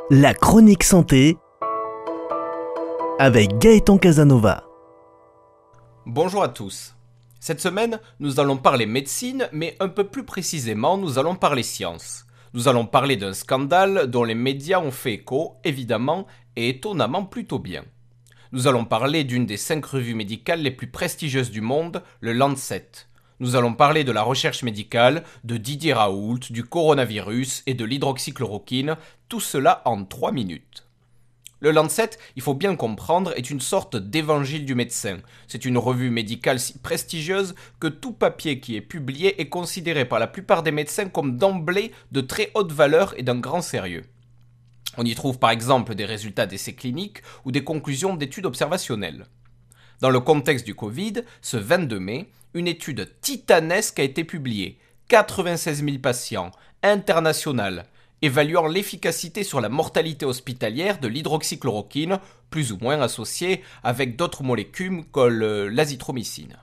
La chronique santé avec Gaëtan Casanova. Bonjour à tous. Cette semaine, nous allons parler médecine, mais un peu plus précisément, nous allons parler science. Nous allons parler d'un scandale dont les médias ont fait écho, évidemment, et étonnamment plutôt bien. Nous allons parler d'une des 5 revues médicales les plus prestigieuses du monde, le Lancet. Nous allons parler de la recherche médicale, de Didier Raoult, du coronavirus et de l'hydroxychloroquine, tout cela en 3 minutes. Le Lancet, il faut bien le comprendre, est une sorte d'évangile du médecin. C'est une revue médicale si prestigieuse que tout papier qui est publié est considéré par la plupart des médecins comme d'emblée de très haute valeur et d'un grand sérieux. On y trouve par exemple des résultats d'essais cliniques ou des conclusions d'études observationnelles. Dans le contexte du Covid, ce 22 mai, une étude titanesque a été publiée. 96 000 patients, internationale, évaluant l'efficacité sur la mortalité hospitalière de l'hydroxychloroquine, plus ou moins associée avec d'autres molécules comme l'azithromycine.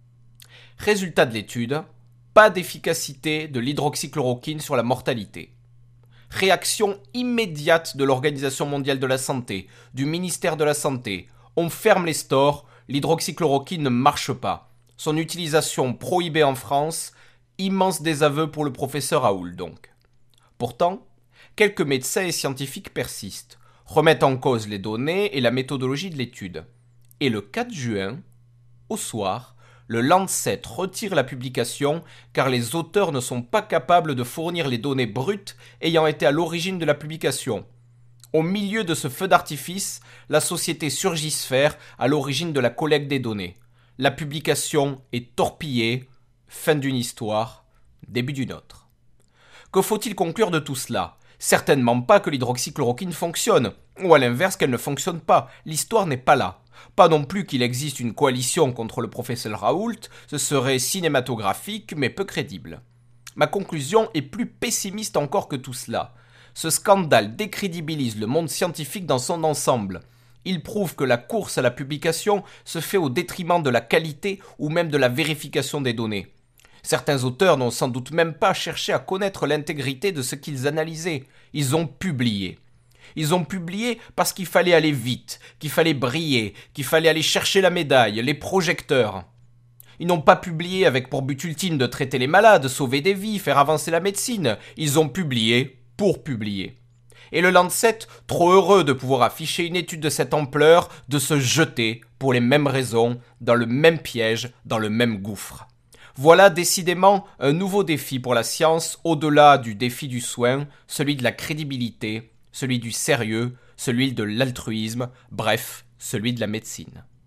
Résultat de l'étude, pas d'efficacité de l'hydroxychloroquine sur la mortalité. Réaction immédiate de l'Organisation mondiale de la santé, du ministère de la Santé. On ferme les stores, l'hydroxychloroquine ne marche pas. Son utilisation prohibée en France, immense désaveu pour le professeur Raoult donc. Pourtant, quelques médecins et scientifiques persistent, remettent en cause les données et la méthodologie de l'étude. Et le 4 juin, au soir, le Lancet retire la publication car les auteurs ne sont pas capables de fournir les données brutes ayant été à l'origine de la publication. Au milieu de ce feu d'artifice, la société Surgisphère à l'origine de la collecte des données. La publication est torpillée, fin d'une histoire, début d'une autre. Que faut-il conclure de tout cela ? Certainement pas que l'hydroxychloroquine fonctionne, ou à l'inverse qu'elle ne fonctionne pas, l'histoire n'est pas là. Pas non plus qu'il existe une coalition contre le professeur Raoult, ce serait cinématographique mais peu crédible. Ma conclusion est plus pessimiste encore que tout cela. Ce scandale décrédibilise le monde scientifique dans son ensemble. Il prouve que la course à la publication se fait au détriment de la qualité ou même de la vérification des données. Certains auteurs n'ont sans doute même pas cherché à connaître l'intégrité de ce qu'ils analysaient. Ils ont publié. Ils ont publié parce qu'il fallait aller vite, qu'il fallait briller, qu'il fallait aller chercher la médaille, les projecteurs. Ils n'ont pas publié avec pour but ultime de traiter les malades, sauver des vies, faire avancer la médecine. Ils ont publié pour publier. Et le Lancet, trop heureux de pouvoir afficher une étude de cette ampleur, de se jeter, pour les mêmes raisons, dans le même piège, dans le même gouffre. Voilà décidément un nouveau défi pour la science, au-delà du défi du soin, celui de la crédibilité, celui du sérieux, celui de l'altruisme, bref, celui de la médecine.